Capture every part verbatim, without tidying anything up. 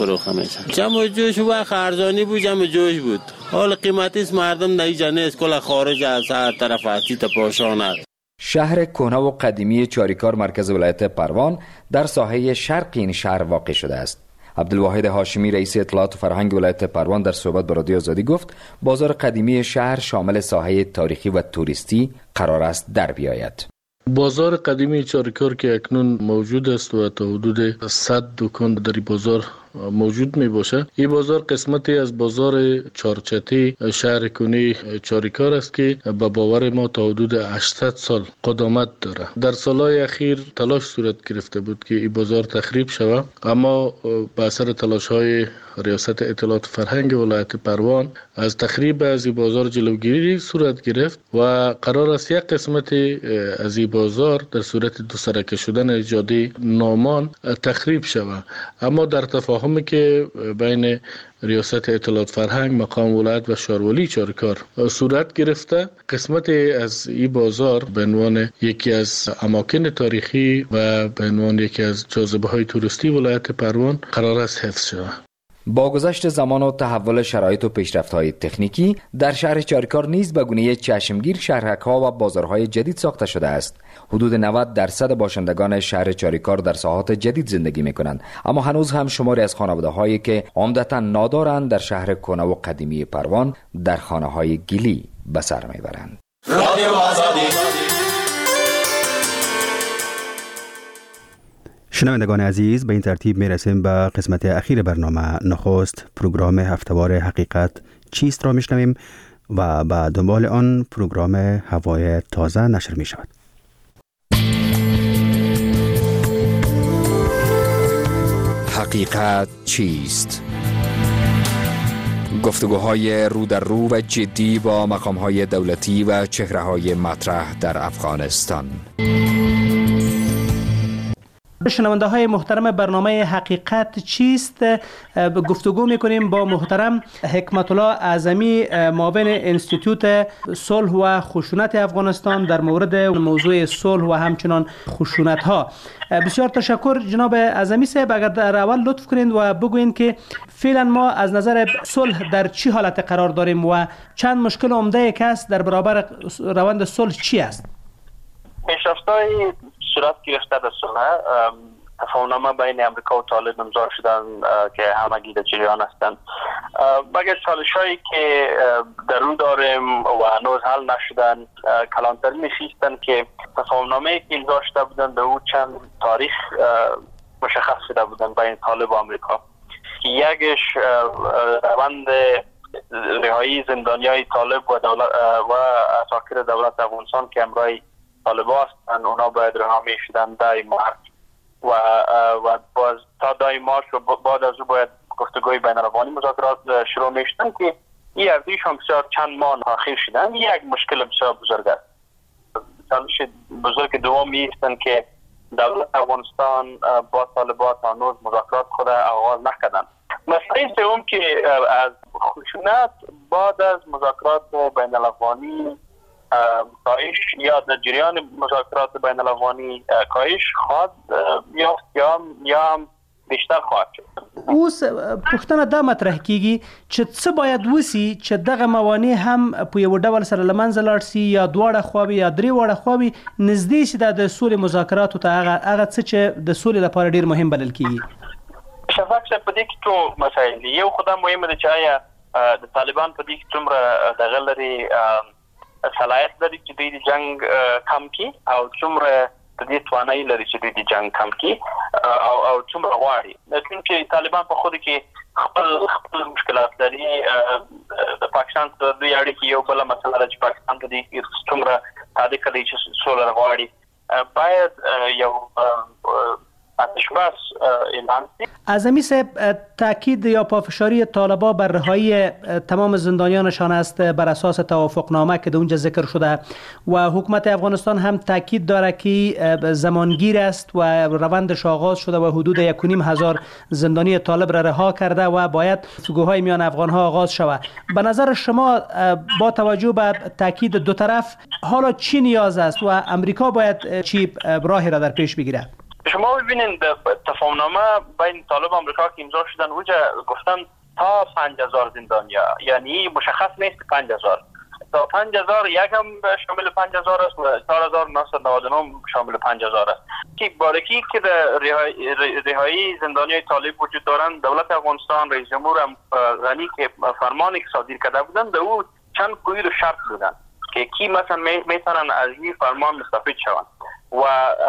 فروخته میشه. جمع جوش و خرزانی بود، جمع جوش بود. حال قیمتی است مردم نهیجا نیست، کل خارج از هر طرف هستی تپاشان است. شهر کهنه و قدیمی چاریکار مرکز ولایت پروان در ساحه شرق این شهر واقع شده است. عبدالواحد هاشمی رئیس اطلاعات و فرهنگ ولایت پروان در صحبت با رادیو آزادی گفت بازار قدیمی شهر شامل ساحه تاریخی و توریستی قرار است در بیاید. بازار قدیمی چاریکار که اکنون موجود است و تا حدود صد دکان در بازار موجود می باشه. این بازار قسمتی از بازار چارچتی شهر کنی چاریکار است که به باور ما تا حدود هشتصد سال قدامت داره. در سالهای اخیر تلاش صورت گرفته بود که این بازار تخریب شود، اما به اثر تلاش های ریاست اطلاعات فرهنگ ولایت پروان از تخریب از این بازار جلوگیری صورت گرفت و قرار است یک قسمت از این بازار در صورت دو سرکه شدن جاده نامان تخریب شود. اما در تفاهمی که بین ریاست اطلاعات فرهنگ، مقام ولایت و شاروالی چاریکار صورت گرفته، قسمت از این بازار به عنوان یکی از اماکن تاریخی و به عنوان یکی از جاذبه های توریستی ولایت پروان قرار است حفظ شود. با گذشت زمان و تحول شرایط و پیشرفت‌های تکنیکی در شهر چاریکار نیز به گونه چشمگیر شهرک‌ها و بازارهای جدید ساخته شده است. حدود نود درصد باشندگان شهر چاریکار در ساحات جدید زندگی می‌کنند، اما هنوز هم شماری از خانواده‌هایی که عمدتاً نادارند در شهر کهنه و قدیمی پروان در خانه‌های گلی به سر می‌برند. رادیو آزادی. شنوندگان عزیز، به این ترتیب می رسیم به قسمت اخیر برنامه. نخست پروگرام هفتهوار حقیقت چیست را می شنویم و به دنبال آن پروگرام هوای تازه نشر می شود. حقیقت چیست؟ گفتگوهای رو در رو و جدی با مقامهای دولتی و چهره‌های مطرح در افغانستان. شنونده های محترم برنامه حقیقت چیست گفتگو میکنیم با محترم حکمت الله اعظمی، معاون انستیتوت صلح و خشونت افغانستان در مورد موضوع صلح و همچنان خشونت ها. بسیار تشکر جناب اعظمی صاحب. اگر در اول لطف کنید و بگوین که فعلا ما از نظر صلح در چی حالت قرار داریم و چند مشکل عمده که است در برابر روند صلح چی است؟ پیشرفت‌های صورت گرفته در صلح، تفاهم‌نامه بین امریکا و طالب امضا شدن که همگی در جریان هستند، مگر چالش‌هایی که در رو داریم و هنوز حل نشدن کلانتری می‌شیستند که تفاهم‌نامه‌ای که امضا شده بودند به او چند تاریخ مشخص شده بودند بین طالب و امریکا. یکیش روند رهایی زندانیای طالب و دولت و اساکر دولت افغانستان که امرای طالبان هستند، اونا باید رها میشدن دای مارچ و و باز تا دای مارچ و بعد از او باید گفتگوی بین الافغانی مذاکرات شروع میشدن که این ارزش هم بسیار چند ماه اخیر شدن. یک مشکل بسیار بزرگ است. چالش بزرگ دومی هستند که دولت افغانستان با طالبان هنوز مذاکرات خود آغاز نکردند. مسئله سوم که از خشونت بعد از مذاکرات بین الافغانی کاهش یا در جریان مذاکرات بین الافغانی کاهش خواهد یافت یا یا بیشتر خواهد شد. اوس پوښتنه دا مطرح کیږي چې څه باید وسی چې دغه موانع هم په یو ډول سره لمنځه لاړ سي یا دواړه خواوې یا درې واړه خواوې نږدې شي د سولې مذاکراتو ته هغه هغه څه چې د سولې لپاره ډیر مهم بلل کیږي. شفاق صاحب په دې کې ټول مسایل دي. یو خدای مهمه ده چې آیا د طالبان په دې کې څومره دغه لري صلاحیت لري چې دوی د جنگ کم کړي او څومره د دې توانایي لري چې دوی د جنگ کم کړي او او څومره غواړي. چې طالبان په خود کې خپل خپل مشکلات لري. د پاکستان سره دوی اړیکې یو بل مسله ده چې پاکستان په دې کې څومره صادق دی چې سوله غواړي. باید یو اعظمی صاحب، تاکید یا پافشاری طالبان بر رهایی تمام زندانیانشان است بر اساس توافقنامه که در اونجا ذکر شده و حکومت افغانستان هم تاکید داره که زمانگیر است و روندش آغاز شده و حدود یک و نیم هزار زندانی طالب را رها کرده و باید گفتگوهای میان افغانها آغاز شود. به نظر شما با توجه به تاکید دو طرف حالا چی نیاز است و امریکا باید چی راهی را در پیش بگیره؟ شما ببینید تفاهمنامه بین طالب و آمریکا که امضا شدن اونجا گفتن تا پنج هزار زندانیا، یعنی مشخص نیست پنج هزار تا پنج هزار، یک هم شامل پنج هزار است و چهار هزار و نهصد و نود و نه شامل پنج هزار است که بارکی که رهایی زندانیای طالب وجود دارند. دولت افغانستان رئیس جمهور غنی که فرمانی که صادر کرده بودند او چند قید و شرط بودند که کی مثلا میتونن از این فرمان مستفید شوند و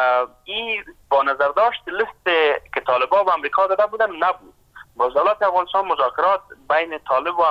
این با نظر داشت لیست که طالبان و امریکا داده بودن نبود. با دولت افغانستان مذاکرات بین طالب و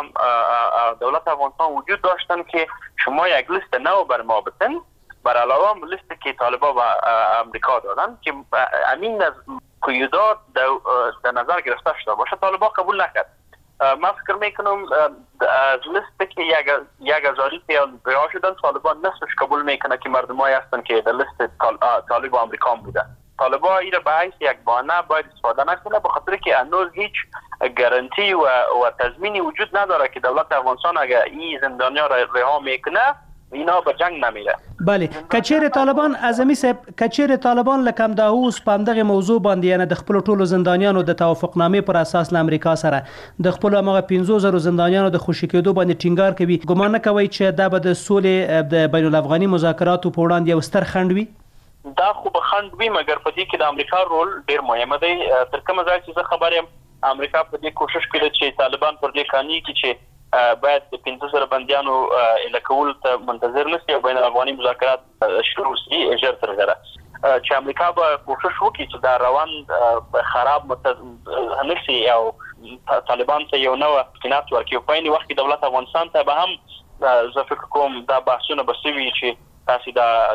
دولت افغانستان وجود داشتن که شما یک لیست نو بر ما بتن بر علاوه لیست که طالبان و امریکا دادن که امین از قیودات در نظر گرفته شده باشه. طالبان قبول نکرد. من فکر میکنم از لیست که یک هزاری که رها شدن طالبان نصفش قبول میکنه که مردمایی هستن که در لیست طالب و امریکا بودن. طالبان این را به حیث یک بهانه باید استفاده نکنه، به خاطر که هنوز هیچ گارانتی و و تضمینی وجود نداره که دولت افغانستان اگر این زندانیا را رها میکنه اینا به جنگ نمیره. بله کچیر طالبان اعظمي صاحب کچیر طالبان لکم دا اوس په دغه موضوع باندې نه د خپل ټولو زندانیانو د توافقنامې پر اساس له امریکا سره د خپل هغه پنځه زره زندانیانو د خوشی کېدو باندې ټینګار کوي. ګمان نه کوي چې دا به د سولې د بین الافغاني مذاکراتو په وړاندې یو ستر خنډ وي؟ دا خو به خنډ وي، مګر په دې کې د امریکا رول ډیر مهم دی. تر کومه ځای چې زه خبر یم امریکا په دې کوشش کوي چې طالبان پر دې قانوني کې چې باید د پنځه زره بندیانو الکول ته منتظر نشي او بین الافغاني مذاکرات شروع شي ژر تر ژره، چې امریکا به کوشش وکړي چې دا روان خراب نشي او طالبان ته یو نوې امکانات ورکړي. په عین وخت کې دولت افغانستان ته به هم زه فکر کوم دا بحثونه به سوي چې تاسو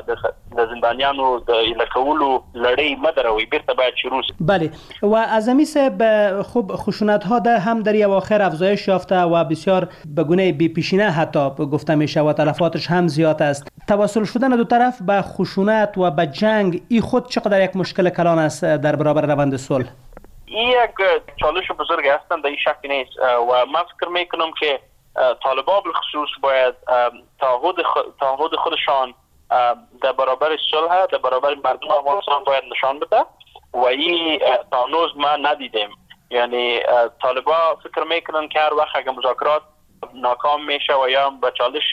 د زندانیانو د الکولو لړۍ مدروي بیرته باید شروع شي. بله و اعظمي صاحب خوب خشونت ها در هم در اواخر افزایش یافته و بسیار به گونه بی پیشینه حتی گفته میشه و تلفاتش هم زیاد است. توسل شدن دو طرف به خشونت و به جنگ این خود چقدر یک مشکل کلان است در برابر روند صلح؟ این یک چالش بزرگ هستند، در این شک نیست و من فکر میکنم که طالبان بالخصوص باید تعهد خودشان در برابر صلح در برابر مردم افغانستان باید نشان بده و این تانوز ما ندیدیم. یعنی طالبان فکر میکنن که هر وقت اگر مذاکرات ناکام میشه و یا به چالش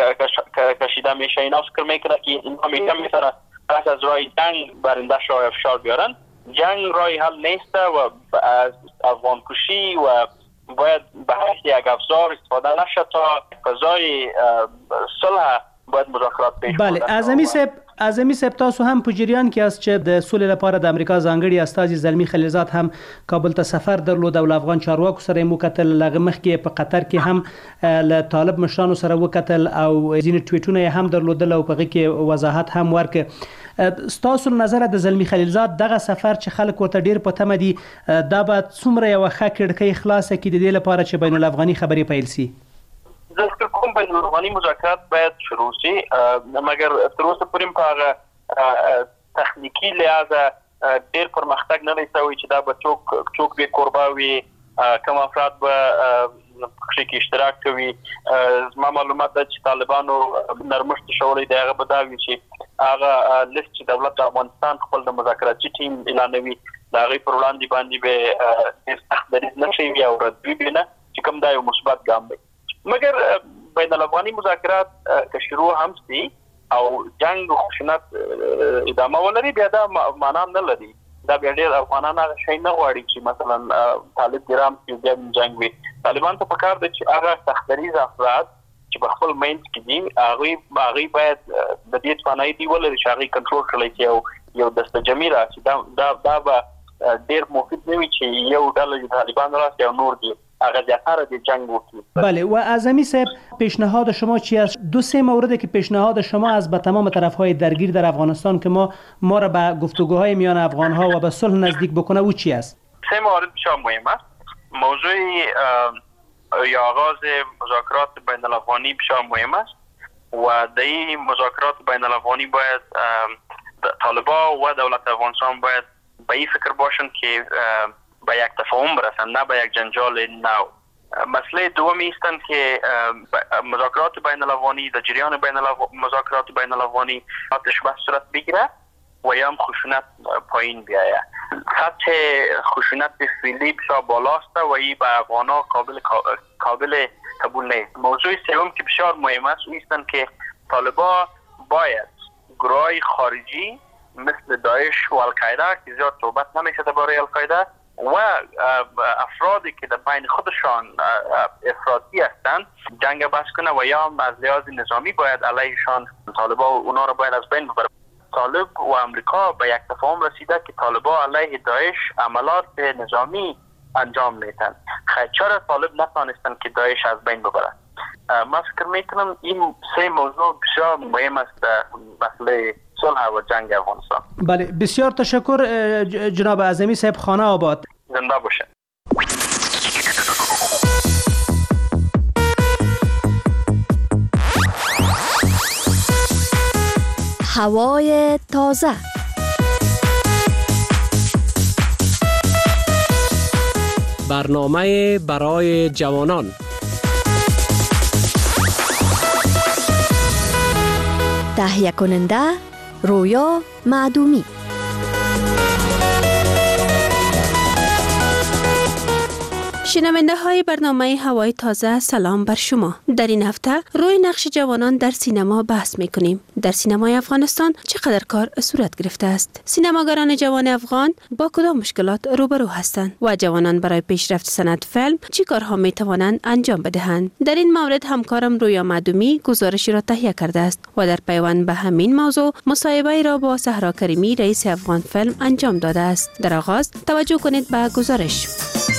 کشیده میشه اینا فکر میکنن که اینا میتونن پس از راه جنگ برنده شاه افشار بیارن. جنگ راه حل نیست و از افغان کشی و باید به حیث یک افزار استفاده نشه تا فضای صلح باید مذاکرات پیش بره. بله اعظمي صاحب اعظمي صاحب تاسو هم په جریان کې است چې د سولې لپاره د امریکا ځانګړي استازي زلمی خلیلزاد هم کابل ته سفر درلود او افغان چارواکو سره مو کتل. لغه مخ کې په قطر کې هم له طالب مشرانو سره وکتل او ځینې ټویټونه هم درلودل او په هغه کې وضاحت هم ورک. ستاسو نظر د زلمی خلیلزاد دغه سفر چې خلک ورته ډیر په تمه دي دا به څومره یو ښه کړکۍ خلاصه کړي د دې لپاره چې بین الافغاني خبرې پیل شي؟ زه فکر کوم بین الافغاني مذاکرات باید شروع شي، مګر تر اوسه پورې په هغه تخنیکی لحاظ ډیر پرمختګ نه دی شوی چې دا به څوک څوک به قربا وي، کوم افراد به پکې کې اشتراک کوي. زما معلومات ده چې طالبانو نرمښت شوی دی هغه به دا وي چې هغه لیست چې دولت افغانستان خپل د مذاکراتي ټیم اعلانوي دا غي پر وړاندې باندې به ډیر سخت دریځ نشي بیا ورته نه چې کوم دا یو مثبت ګام دی. مگر بین الافغاني مذاکرات که شروع هم شي او جنگ و خشونت ادامه ولري بیا دا معنا نه لري. دا بیا ډېر افغانان هغه شی نه غواړي چې مثلا طالب ګرام چې بیا جنگ وي. طالبان ته پکار دي چې هغه سختدریز افراد چې په خپل مینځ کې دي هغه هغه باید د دې توانایي دی ولري چې هغه کنټرول کړي یو یو دسته جمعي راشي. دا دا دا به ډېر مفید نه وي چې یو ډله طالبان راشي او نور دي هغه ځاتره د جنگ وکړي. بله و اعظمي صاحب پیشنهاد شما چی است؟ دو سه موردی که پیشنهاد شما از به تمام طرف‌های درگیر در افغانستان که ما ما را به گفتگوهای میان افغان‌ها و به صلح نزدیک بکنه او چی است؟ سه مورد بسیار مهم است. موضوع یا آغاز مذاکرات بین الافغانی بسیار مهم است و در این مذاکرات بین الافغانی باید طالبان و دولت افغانستان باید به این فکر باشند که به یک تفاهم برسند، نه به یک جنجال نو. مسئله دومی استند که مذاکرات بین الافغانی در جریان بین مذاکرات بین الافغانی آتش بس صورت بگیره و یا هم خشونت پایین بیاید. سطح خشونت فعلی بسیار بالاست و این به افغان‌ها قابل قابل قبول نیست. موضوع سوم که بسیار مهم است ایستن که طالبان باید گروهای خارجی مثل داعش و القاعده که زیاد صحبت نمیشه درباره القاعده و افرادی که در بین خودشان افراطی هستند جنگ بس کنه و یا هم از لحاظ نظامی باید علیهشان طالبان و اونا را باید از بین ببره. طالب و امریکا به یک تفاهم رسیده که طالبان علیه داعش عملات نظامی انجام میتن. خیلی چرا طالب نتانستن که داعش از بین ببره؟ من فکر میکنم این سه موضوع بسیار مهم است در مسئله صلح و جنگ افغانستان. بله بسیار تشکر جناب اعظمی صاحب. خانه آباد. زنده باشه. هوای تازه. برنامه برای جوانان. تهیه کننده رویا معدومی. شنونده های برنامه هوای تازه، سلام بر شما. در این هفته روی نقش جوانان در سینما بحث می کنیم. در سینمای افغانستان چقدر کار صورت گرفته است؟ سینماگران جوان افغان با کدام مشکلات روبرو هستند و جوانان برای پیشرفت صنعت فیلم چی کارها می توانند انجام بدهند؟ در این مورد همکارم رویا معدومی گزارشی را تهیه کرده است و در پیوند به همین موضوع مصاحبه را با صحرا کریمی رئیس افغان فیلم انجام داده است. در آغاز توجه کنید به گزارش.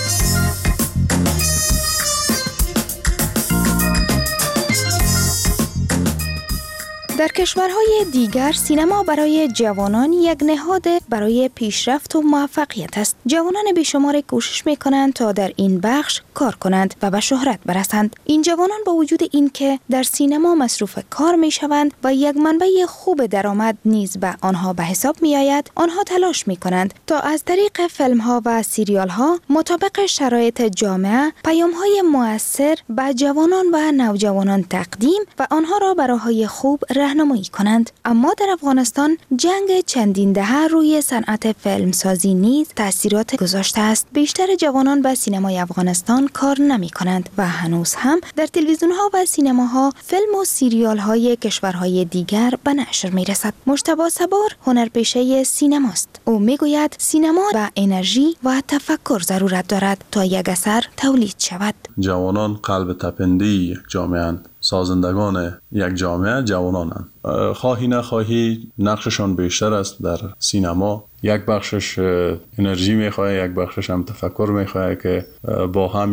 در کشورهای دیگر سینما برای جوانان یک نهاد برای پیشرفت و موفقیت است. جوانان بیشمار کوشش می‌کنند تا در این بخش کار کنند و به شهرت برسند. این جوانان با وجود اینکه در سینما مصروف کار می‌شوند و یک منبع خوب درآمد نیز به آنها به حساب می‌آید، آنها تلاش می‌کنند تا از طریق فیلم‌ها و سریال‌ها مطابق شرایط جامعه پیام‌های مؤثر به جوانان و نوجوانان تقدیم و آنها را به راه‌های خوب راهنمایی کنند. اما در افغانستان جنگ چندین دهه روی صنعت فیلمسازی نیز تأثیرات گذاشته است. بیشتر جوانان به سینمای افغانستان کار نمی کنند و هنوز هم در تلویزیون‌ها و سینماها فیلم و سریال‌های کشورهای دیگر به نشر می‌رسد. مجتبی صبور هنرپیشه سینماست. او می‌گوید سینما به انرژی و تفکر ضرورت دارد تا یک اثر تولید شود. جوانان قلب تپنده یک جامعه، سازندگان یک جامعه جوانانند. خواهی نخواهی نقششان بیشتر است در سینما. یک بخشش انرژی میخواه، یک بخشش هم تفکر میخواه که با هم